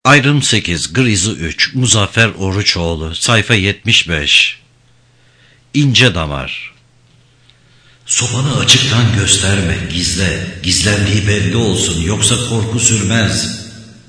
Ayrım 8, Grizi 3, Muzaffer Oruçoğlu, sayfa 75. İnce damar. Sopanı açıktan gösterme, gizle, gizlendiği belli olsun, yoksa korku sürmez.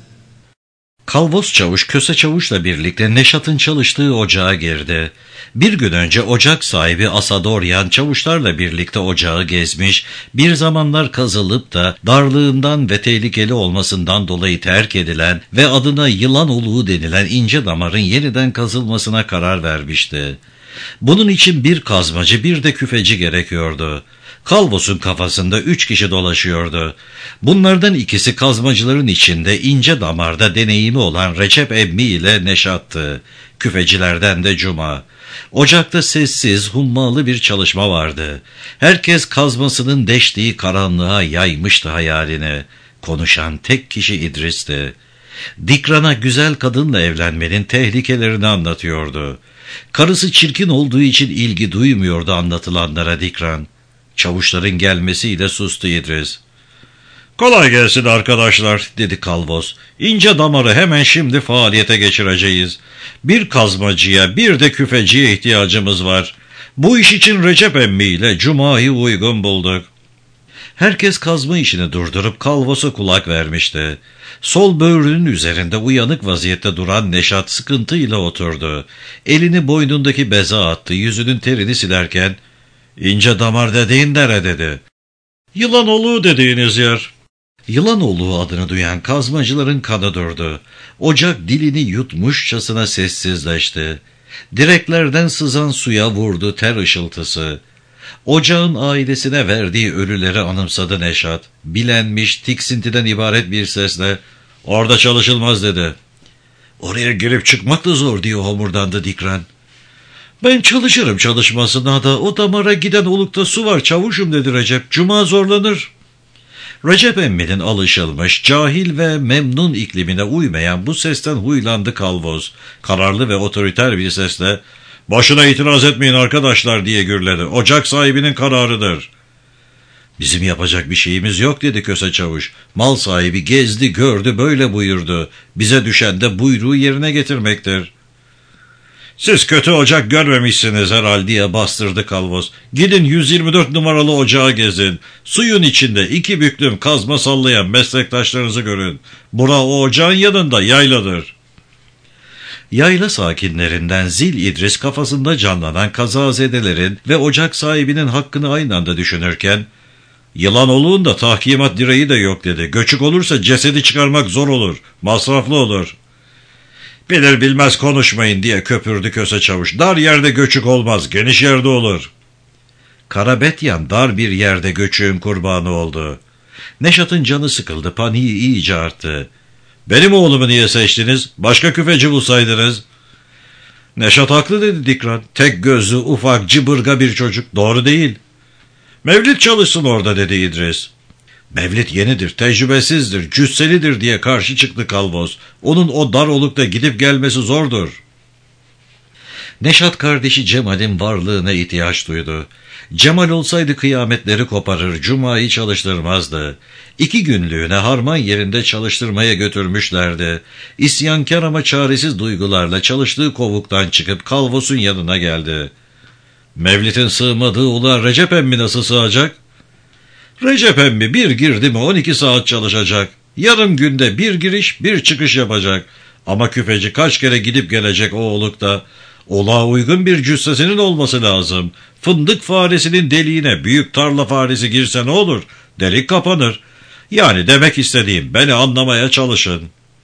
Kalboz Çavuş, Köse Çavuş'la birlikte Neşat'ın çalıştığı ocağa girdi. Bir gün önce ocak sahibi Asadoryan Çavuşlarla birlikte ocağı gezmiş, bir zamanlar kazılıp da darlığından ve tehlikeli olmasından dolayı terk edilen ve adına yılan oluğu denilen ince damarın yeniden kazılmasına karar vermişti. Bunun için bir kazmacı bir de küfeci gerekiyordu. Kalbos'un kafasında 3 kişi dolaşıyordu. Bunlardan ikisi kazmacıların içinde ince damarda deneyimi olan Recep Emmi ile Neşat'tı. Küfecilerden de Cuma. Ocakta sessiz, hummalı bir çalışma vardı. Herkes kazmasının deştiği karanlığa yaymıştı hayalini. Konuşan tek kişi İdris'ti. Dikran'a güzel kadınla evlenmenin tehlikelerini anlatıyordu. Karısı çirkin olduğu için ilgi duymuyordu anlatılanlara Dikran. Çavuşların gelmesiyle sustu İdris. "Kolay gelsin arkadaşlar," dedi Kalboz. "İnce damarı hemen şimdi faaliyete geçireceğiz. Bir kazmacıya bir de küfeciye ihtiyacımız var. Bu iş için Recep Emmi ile Cuma'yı uygun bulduk." Herkes kazma işini durdurup Kalboz'a kulak vermişti. Sol böğrünün üzerinde uyanık vaziyette duran Neşat sıkıntıyla oturdu. Elini boynundaki beze attı, yüzünün terini silerken "İnce damar dediğin nere?" dedi. "Yılan oluğu dediğiniz yer." Yılan oluğu adını duyan kazmacıların kanı durdu. Ocak dilini yutmuşçasına sessizleşti. Direklerden sızan suya vurdu ter ışıltısı. Ocağın ailesine verdiği ölüleri anımsadı Neşat. Bilenmiş, tiksintiden ibaret bir sesle "Orada çalışılmaz," dedi. "Oraya girip çıkmak da zor," diye homurdandı Dikran. "Ben çalışırım çalışmasına da, o damara giden olukta su var çavuşum," dedi Recep. "Cuma zorlanır." Recep Emmi'nin alışılmış, cahil ve memnun iklimine uymayan bu sesten huylandı Kalboz. Kararlı ve otoriter bir sesle "Boşuna itiraz etmeyin arkadaşlar," diye gürledi. "Ocak sahibinin kararıdır." "Bizim yapacak bir şeyimiz yok," dedi Köse Çavuş. "Mal sahibi gezdi, gördü, böyle buyurdu. Bize düşen de buyruğu yerine getirmektir." "Siz kötü ocak görmemişsiniz herhal," diye bastırdı Kalboz. "Gidin 124 numaralı ocağı gezin. Suyun içinde 2 büklüm kazma sallayan meslektaşlarınızı görün. Bura o ocağın yanında yayladır." Yayla sakinlerinden Zil İdris kafasında canlanan kazazedelerin ve ocak sahibinin hakkını aynı anda düşünürken "Yılan oluğunda tahkimat direği de yok," dedi. "Göçük olursa cesedi çıkarmak zor olur, masraflı olur." "Bilir bilmez konuşmayın," diye köpürdü Köse Çavuş. "Dar yerde göçük olmaz, geniş yerde olur." Karabetyan dar bir yerde göçüğün kurbanı oldu. Neşat'ın canı sıkıldı, paniği iyice arttı. "Benim oğlumu niye seçtiniz? Başka küfeci bulsaydınız." "Neşat haklı," dedi Dikran. "Tek gözlü, ufak, cıbırga bir çocuk. Doğru değil." "Mevlid çalışsın orada," dedi İdris. "Mevlid yenidir, tecrübesizdir, cüsselidir," diye karşı çıktı Kalboz. "Onun o dar olukta gidip gelmesi zordur." Neşat kardeşi Cemal'in varlığına ihtiyaç duydu. Cemal olsaydı kıyametleri koparır, Cuma'yı çalıştırmazdı. 2 günlüğüne harman yerinde çalıştırmaya götürmüşlerdi. İsyankar ama çaresiz duygularla çalıştığı kovuktan çıkıp Kalboz'un yanına geldi. "Mevlid'in sığmadığı ula Recep Emmi nasıl sığacak?" "Recep Emmi bir girdi mi 12 saat çalışacak. Yarım günde bir giriş bir çıkış yapacak. Ama küfeci kaç kere gidip gelecek o olukta. Olağa uygun bir cüssesinin olması lazım. Fındık faresinin deliğine büyük tarla faresi girse ne olur? Delik kapanır. Yani demek istediğim, beni anlamaya çalışın."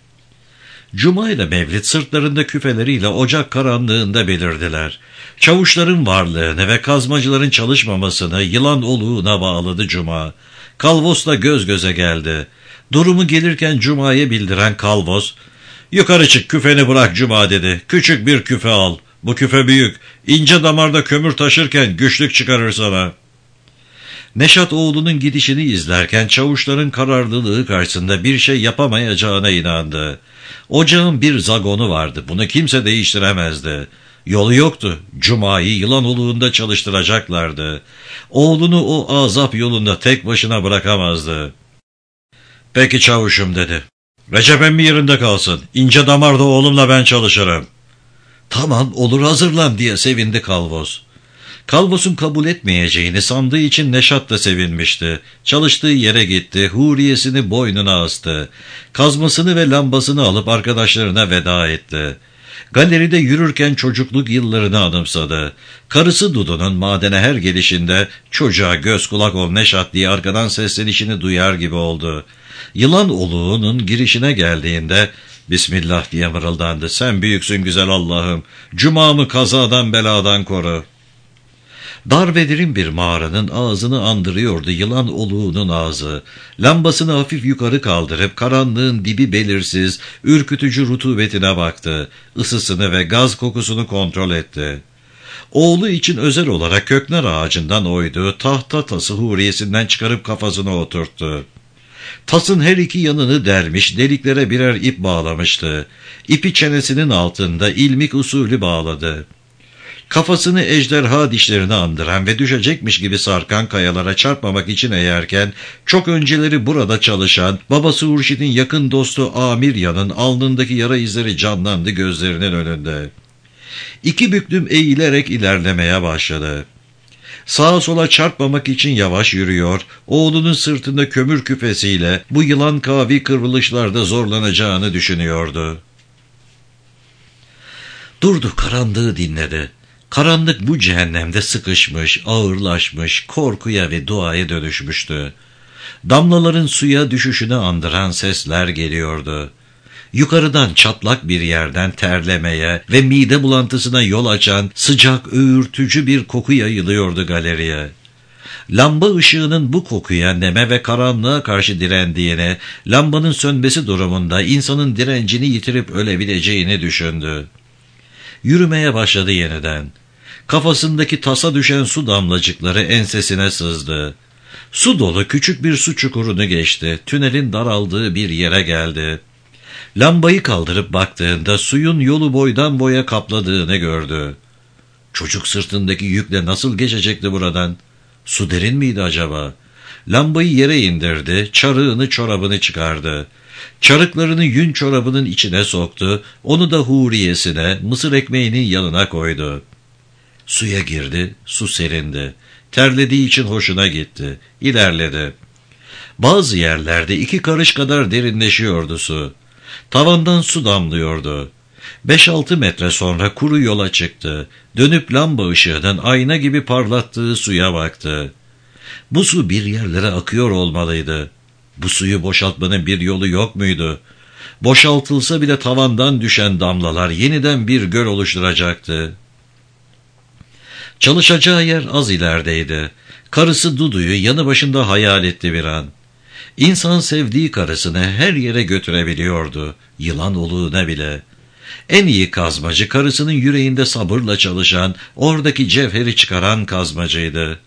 Cuma ile Mevlid sırtlarında küfeleriyle ocak karanlığında belirdiler. Çavuşların varlığını ve kazmacıların çalışmamasını yılan oluğuna bağladı Cuma. Kalboz'la göz göze geldi. Durumu gelirken Cuma'ya bildiren Kalboz, "Yukarı çık, küfeni bırak Cuma," dedi. "Küçük bir küfe al. Bu küfe büyük. İnce damarda kömür taşırken güçlük çıkarır sana." Neşat oğlunun gidişini izlerken çavuşların kararlılığı karşısında bir şey yapamayacağına inandı. Ocağın bir zagonu vardı. Bunu kimse değiştiremezdi. Yolu yoktu. Cuma'yı yılan oluğunda çalıştıracaklardı. Oğlunu o azap yolunda tek başına bırakamazdı. "Peki çavuşum," dedi. Recep emmi yerinde kalsın. İnce damarda oğlumla ben çalışırım. Tamam olur, hazırlan diye sevindi Kalvoz. Kalvoz'un kabul etmeyeceğini sandığı için Neşat da sevinmişti. Çalıştığı yere gitti, huriyesini boynuna astı. Kazmasını ve lambasını alıp arkadaşlarına veda etti. Galeride yürürken çocukluk yıllarını anımsadı. Karısı Dudu'nun madene her gelişinde çocuğa göz kulak ol Neşat diye arkadan seslenişini duyar gibi oldu. Yılan oluğunun girişine geldiğinde Bismillah diye mırıldandı. Sen büyüksün güzel Allah'ım. Cumamı kazadan beladan koru. Dar ve derin bir mağaranın ağzını andırıyordu yılan oluğunun ağzı. Lambasını hafif yukarı kaldırıp karanlığın dibi belirsiz, ürkütücü rutubetine baktı. Isısını ve gaz kokusunu kontrol etti. Oğlu için özel olarak köknar ağacından oyduğu tahta tası huriyesinden çıkarıp kafasına oturttu. Tasın her iki yanını dermiş, deliklere birer ip bağlamıştı. İpi çenesinin altında ilmik usulü bağladı. Kafasını ejderha dişlerine andıran ve düşecekmiş gibi sarkan kayalara çarpmamak için eğerken, çok önceleri burada çalışan babası Hurşit'in yakın dostu Amiryan'ın alnındaki yara izleri canlandı gözlerinin önünde. İki büklüm eğilerek ilerlemeye başladı. Sağa sola çarpmamak için yavaş yürüyor, oğlunun sırtında kömür küpesiyle bu yılan kavi kıvrılışlarda zorlanacağını düşünüyordu. Durdu, karanlığı dinledi. Karanlık bu cehennemde sıkışmış, ağırlaşmış, korkuya ve duaya dönüşmüştü. Damlaların suya düşüşünü andıran sesler geliyordu. Yukarıdan çatlak bir yerden terlemeye ve mide bulantısına yol açan sıcak, öğürtücü bir koku yayılıyordu galeriye. Lamba ışığının bu kokuya, neme ve karanlığa karşı direndiğine, lambanın sönmesi durumunda insanın direncini yitirip ölebileceğini düşündü. Yürümeye başladı yeniden. Kafasındaki tasa düşen su damlacıkları ensesine sızdı. Su dolu küçük bir su çukurunu geçti. Tünelin daraldığı bir yere geldi. Lambayı kaldırıp baktığında suyun yolu boydan boya kapladığını gördü. Çocuk sırtındaki yükle nasıl geçecekti buradan? Su derin miydi acaba? Lambayı yere indirdi, çarığını çorabını çıkardı. Çarıklarını yün çorabının içine soktu, onu da huriyesine, mısır ekmeğinin yanına koydu. Suya girdi, su serindi. Terlediği için hoşuna gitti. İlerledi. Bazı yerlerde 2 karış kadar derinleşiyordu su. Tavandan su damlıyordu. 5-6 metre sonra kuru yola çıktı. Dönüp lamba ışığının ayna gibi parlattığı suya baktı. Bu su bir yerlere akıyor olmalıydı. Bu suyu boşaltmanın bir yolu yok muydu? Boşaltılsa bile tavandan düşen damlalar yeniden bir göl oluşturacaktı. Çalışacağı yer az ilerideydi. Karısı Dudu'yu yanı başında hayal etti bir an. İnsan sevdiği karısını her yere götürebiliyordu, yılan oluğuna bile. En iyi kazmacı karısının yüreğinde sabırla çalışan, oradaki cevheri çıkaran kazmacıydı.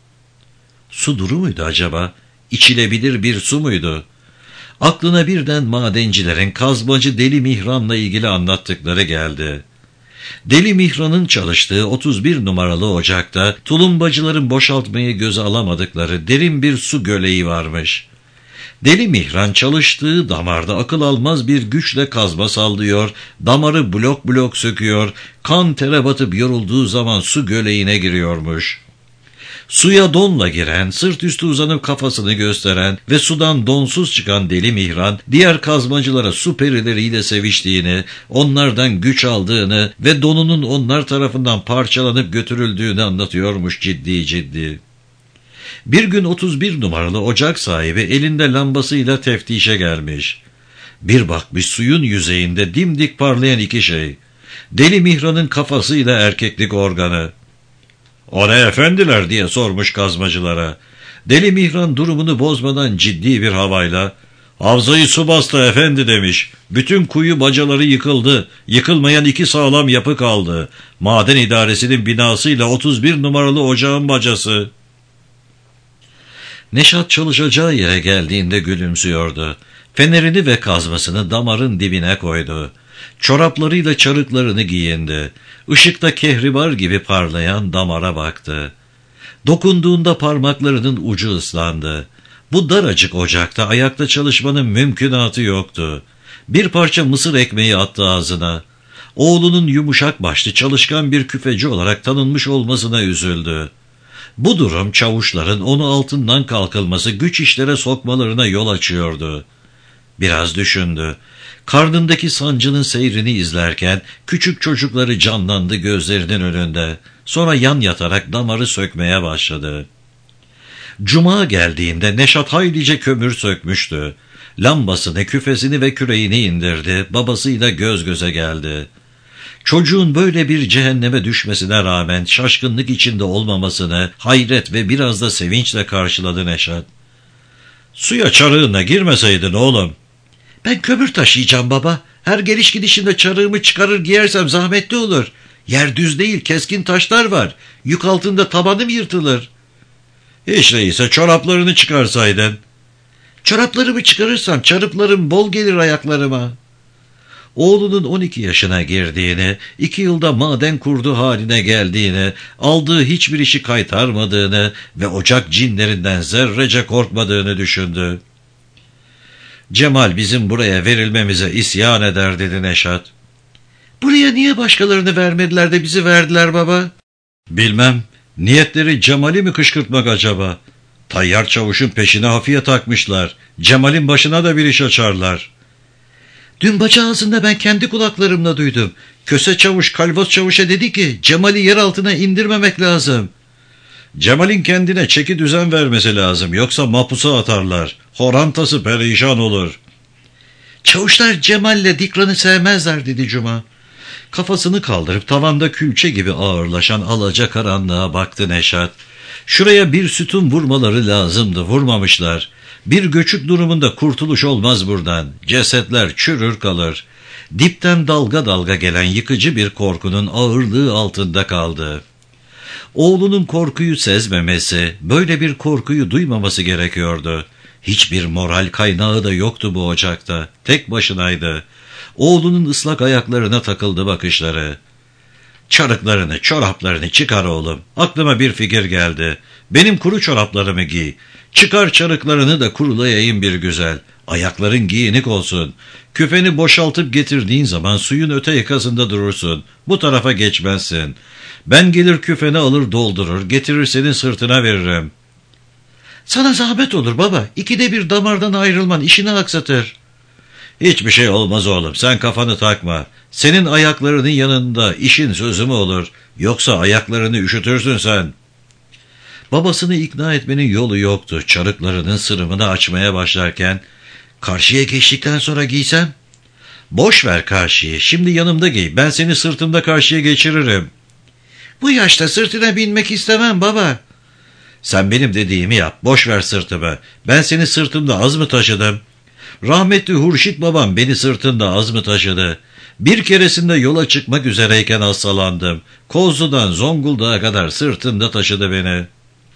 Su duru muydu acaba? İçilebilir bir su muydu? Aklına birden madencilerin kazmacı Deli Mihran'la ilgili anlattıkları geldi. Deli Mihran'ın çalıştığı 31 numaralı ocakta tulumbacıların boşaltmayı göze alamadıkları derin bir su göleği varmış. Deli Mihran çalıştığı damarda akıl almaz bir güçle kazma sallıyor, damarı blok blok söküyor, kan tere batıp yorulduğu zaman su göleğine giriyormuş. Suya donla giren, sırt üstü uzanıp kafasını gösteren ve sudan donsuz çıkan Deli Mihran, diğer kazmacılara su perileriyle seviştiğini, onlardan güç aldığını ve donunun onlar tarafından parçalanıp götürüldüğünü anlatıyormuş ciddi ciddi. Bir gün 31 numaralı ocak sahibi elinde lambasıyla teftişe gelmiş. Bir bakmış suyun yüzeyinde dimdik parlayan 2 şey. Deli Mihran'ın kafasıyla erkeklik organı. "O ne efendiler?" diye sormuş kazmacılara. Deli Mihran durumunu bozmadan ciddi bir havayla, "Havzayı su bastı efendi" demiş. "Bütün kuyu bacaları yıkıldı. Yıkılmayan 2 sağlam yapı kaldı. Maden idaresinin binasıyla 31 numaralı ocağın bacası." Neşat çalışacağı yere geldiğinde gülümsüyordu. Fenerini ve kazmasını damarın dibine koydu. Çoraplarıyla çarıklarını giyindi. Işıkta kehribar gibi parlayan damara baktı. Dokunduğunda parmaklarının ucu ıslandı. Bu daracık ocakta ayakta çalışmanın mümkünatı yoktu. Bir parça mısır ekmeği attı ağzına. Oğlunun yumuşak başlı çalışkan bir küfeci olarak tanınmış olmasına üzüldü. Bu durum çavuşların onu altından kalkılması, güç işlere sokmalarına yol açıyordu. Biraz düşündü. Karnındaki sancının seyrini izlerken küçük çocukları canlandı gözlerinin önünde. Sonra yan yatarak damarı sökmeye başladı. Cuma geldiğinde Neşat haylice kömür sökmüştü. Lambasını, küfesini ve küreğini indirdi. Babasıyla göz göze geldi. Çocuğun böyle bir cehenneme düşmesine rağmen şaşkınlık içinde olmamasını hayret ve biraz da sevinçle karşıladı Neşat. "Suya çarığına girmeseydin oğlum." "Ben kömür taşıyacağım baba. Her geliş gidişimde çarığımı çıkarır giyersem zahmetli olur. Yer düz değil, keskin taşlar var. Yük altında tabanım yırtılır." "Hiç değilse çoraplarını çıkarsaydın." "Çoraplarımı çıkarırsam çarıklarım bol gelir ayaklarıma." Oğlunun 12 yaşına girdiğini, 2 yılda maden kurdu haline geldiğini, aldığı hiçbir işi kaytarmadığını ve ocak cinlerinden zerrece korkmadığını düşündü. "Cemal bizim buraya verilmemize isyan eder," dedi Neşat. "Buraya niye başkalarını vermediler de bizi verdiler baba?" "Bilmem. Niyetleri Cemal'i mi kışkırtmak acaba? Tayyar çavuşun peşine hafiye takmışlar. Cemal'in başına da bir iş açarlar." "Dün baca ağzında ben kendi kulaklarımla duydum. Köse çavuş Kalvos çavuşa dedi ki Cemal'i yer altına indirmemek lazım." "Cemal'in kendine çeki düzen vermesi lazım. Yoksa mapusa atarlar. Horantası perişan olur." "Çavuşlar Cemal'le Dikran'ı sevmezler," dedi Cuma. Kafasını kaldırıp tavanda külçe gibi ağırlaşan alacakaranlığa baktı Neşat. Şuraya bir sütun vurmaları lazımdı, vurmamışlar. Bir göçük durumunda kurtuluş olmaz buradan. Cesetler çürür kalır. Dipten dalga dalga gelen yıkıcı bir korkunun ağırlığı altında kaldı. Oğlunun korkuyu sezmemesi, böyle bir korkuyu duymaması gerekiyordu. Hiçbir moral kaynağı da yoktu bu ocakta. Tek başınaydı. Oğlunun ıslak ayaklarına takıldı bakışları. "Çarıklarını, çoraplarını çıkar oğlum. Aklıma bir fikir geldi. Benim kuru çoraplarımı giy. Çıkar çarıklarını da kurulayayım bir güzel. Ayakların giyinik olsun. Küfeni boşaltıp getirdiğin zaman suyun öte yakasında durursun. Bu tarafa geçmezsin. Ben gelir küfeni alır doldurur, getirir senin sırtına veririm." "Sana zahmet olur baba. 2'de bir damardan ayrılman işini aksatır." "Hiçbir şey olmaz oğlum. Sen kafanı takma. Senin ayaklarının yanında işin sözü mü olur? Yoksa ayaklarını üşütürsün sen." Babasını ikna etmenin yolu yoktu. Çarıklarının sırımını açmaya başlarken, "Karşıya geçtikten sonra giysem?" "Boş ver karşıyı. Şimdi yanımda giy. Ben seni sırtımda karşıya geçiririm." "Bu yaşta sırtına binmek istemem baba." "Sen benim dediğimi yap. Boş ver sırtımı. Ben seni sırtımda az mı taşıdım? Rahmetli Hurşit babam beni sırtında az mı taşıdı? Bir keresinde yola çıkmak üzereyken hastalandım. Kozlu'dan Zonguldak'a kadar sırtında taşıdı beni."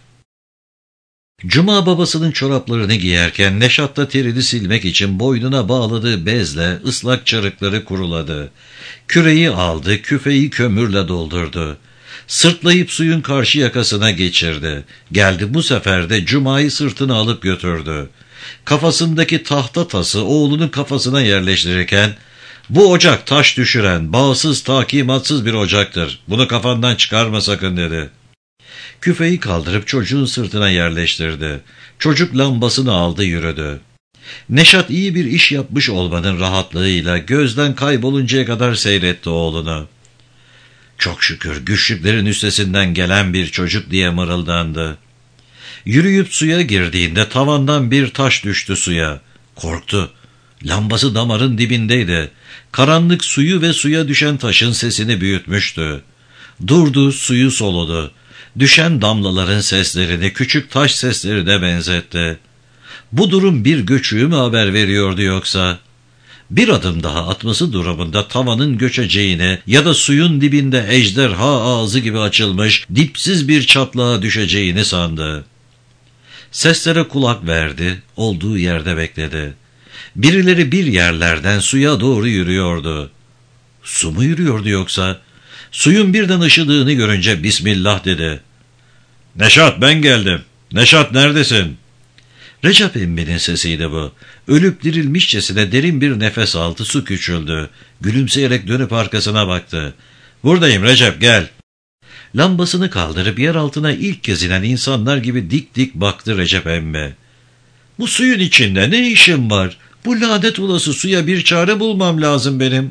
Cuma babasının çoraplarını giyerken Neşat da terini silmek için boynuna bağladığı bezle ıslak çarıkları kuruladı. Küreği aldı, küfeyi kömürle doldurdu. Sırtlayıp suyun karşı yakasına geçirdi. Geldi bu sefer de Cuma'yı sırtına alıp götürdü. Kafasındaki tahta tası oğlunun kafasına yerleştirirken, "Bu ocak taş düşüren, bağsız, takimatsız bir ocaktır. Bunu kafandan çıkarma sakın," dedi. Küfeyi kaldırıp çocuğun sırtına yerleştirdi. Çocuk lambasını aldı yürüdü. Neşat iyi bir iş yapmış olmanın rahatlığıyla gözden kayboluncaya kadar seyretti oğlunu. "Çok şükür güçlüklerin üstesinden gelen bir çocuk," diye mırıldandı. Yürüyüp suya girdiğinde tavandan bir taş düştü suya. Korktu. Lambası damarın dibindeydi. Karanlık suyu ve suya düşen taşın sesini büyütmüştü. Durdu, suyu soludu. Düşen damlaların seslerini küçük taş seslerine benzetti. Bu durum bir göçüğü mü haber veriyordu yoksa? Bir adım daha atması durumunda tavanın göçeceğini ya da suyun dibinde ejderha ağzı gibi açılmış dipsiz bir çatlağa düşeceğini sandı. Seslere kulak verdi, olduğu yerde bekledi. Birileri bir yerlerden suya doğru yürüyordu. Su mu yürüyordu yoksa? Suyun birden ışıdığını görünce "Bismillah," dedi. "Neşat, ben geldim. Neşat, neredesin?" Recep Emmi'nin sesiydi bu. Ölüp dirilmişçesine derin bir nefes aldı, su küçüldü. Gülümseyerek dönüp arkasına baktı. "Buradayım Recep, gel." Lambasını kaldırıp yer altına ilk kez inen insanlar gibi dik dik baktı Recep Emmi. "Bu suyun içinde ne işim var? Bu lanet olası suya bir çare bulmam lazım benim."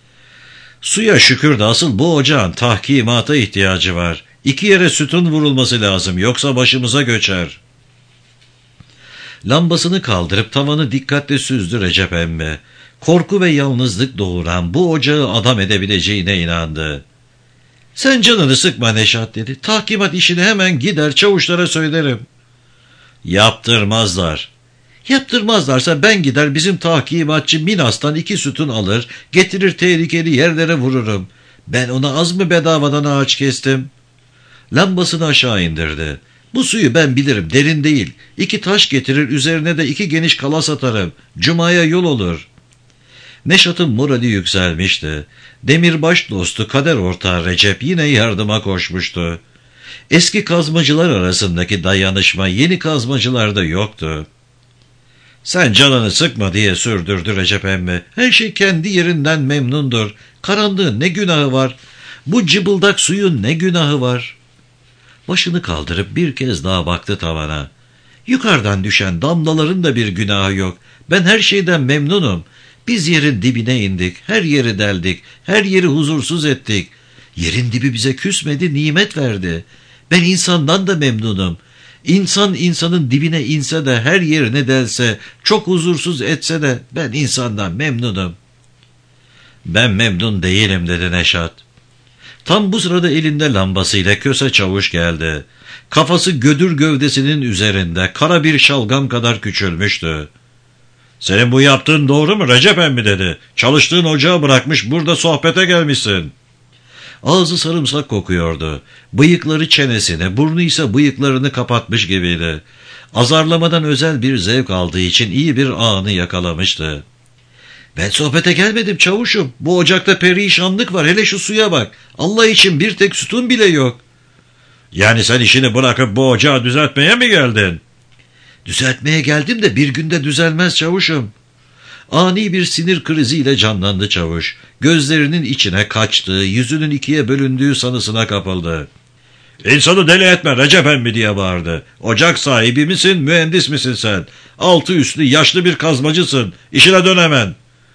"Suya şükür de asıl bu ocağın tahkimata ihtiyacı var. 2 yere sütun vurulması lazım, yoksa başımıza göçer." Lambasını kaldırıp tavanı dikkatle süzdü Recep Emmi. Korku ve yalnızlık doğuran bu ocağı adam edebileceğine inandı. "Sen canını sıkma Neşat," dedi. "Tahkimat işini hemen gider çavuşlara söylerim." "Yaptırmazlar." "Yaptırmazlarsa ben gider bizim tahkimatçı Minas'tan 2 sütun alır, getirir tehlikeli yerlere vururum. Ben ona az mı bedavadan ağaç kestim?" Lambasını aşağı indirdi. "Bu suyu ben bilirim, derin değil. 2 taş getirir, üzerine de 2 geniş kalas atarım. Cuma'ya yol olur." Neşat'ın morali yükselmişti. Demirbaş dostu, kader ortağı Recep yine yardıma koşmuştu. Eski kazmacılar arasındaki dayanışma yeni kazmacılarda yoktu. "Sen canını sıkma," diye sürdürdü Recep Emmi. "Her şey kendi yerinden memnundur. Karanlığın ne günahı var? Bu cıbıldak suyun ne günahı var?" Başını kaldırıp bir kez daha baktı tavana. "Yukarıdan düşen damlaların da bir günahı yok. Ben her şeyden memnunum. Biz yerin dibine indik, her yeri deldik, her yeri huzursuz ettik. Yerin dibi bize küsmedi, nimet verdi. Ben insandan da memnunum. İnsan insanın dibine inse de her yerine delse, çok huzursuz etse de ben insandan memnunum." "Ben memnun değilim," dedi Neşat. Tam bu sırada elinde lambasıyla Köse Çavuş geldi. Kafası gödür gövdesinin üzerinde, kara bir şalgam kadar küçülmüştü. "Senin bu yaptığın doğru mu Recep Emmi?" dedi. "Çalıştığın ocağı bırakmış burada sohbete gelmişsin." Ağzı sarımsak kokuyordu. Bıyıkları çenesine, burnu ise bıyıklarını kapatmış gibiydi. Azarlamadan özel bir zevk aldığı için iyi bir anı yakalamıştı. "Ben sohbete gelmedim çavuşum. Bu ocakta perişanlık var, hele şu suya bak. Allah için bir tek sütun bile yok." "Yani sen işini bırakıp bu ocağı düzeltmeye mi geldin?" "Düzeltmeye geldim de bir günde düzelmez çavuşum." Ani bir sinir kriziyle canlandı çavuş. Gözlerinin içine kaçtığı, yüzünün 2'ye bölündüğü sanısına kapıldı. "İnsanı deli etme Recep Emmi," diye bağırdı. "Ocak sahibi misin, mühendis misin sen? Altı üstlü yaşlı bir kazmacısın. İşine dön hemen."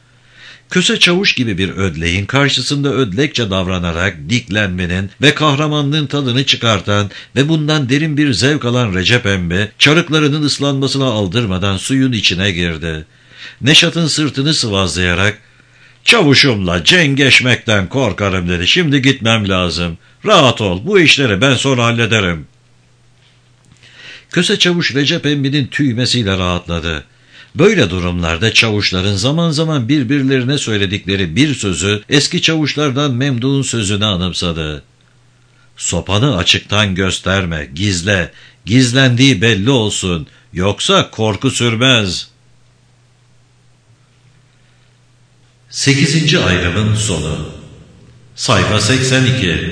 Köse Çavuş gibi bir ödleğin karşısında ödlekçe davranarak diklenmenin ve kahramanlığın tadını çıkartan ve bundan derin bir zevk alan Recep Emmi, çarıklarının ıslanmasına aldırmadan suyun içine girdi. Neşat'ın sırtını sıvazlayarak, "Çavuşumla cengeşmekten korkarım," dedi. "Şimdi gitmem lazım. Rahat ol, bu işleri ben sonra hallederim." Köse Çavuş Recep Emmi'nin tüymesiyle rahatladı. Böyle durumlarda çavuşların zaman zaman birbirlerine söyledikleri bir sözü eski çavuşlardan Memduh'un sözünü anımsadı. "Sopanı açıktan gösterme, gizle, gizlendiği belli olsun, yoksa korku sürmez." 8. ayrımın sonu. Sayfa 82.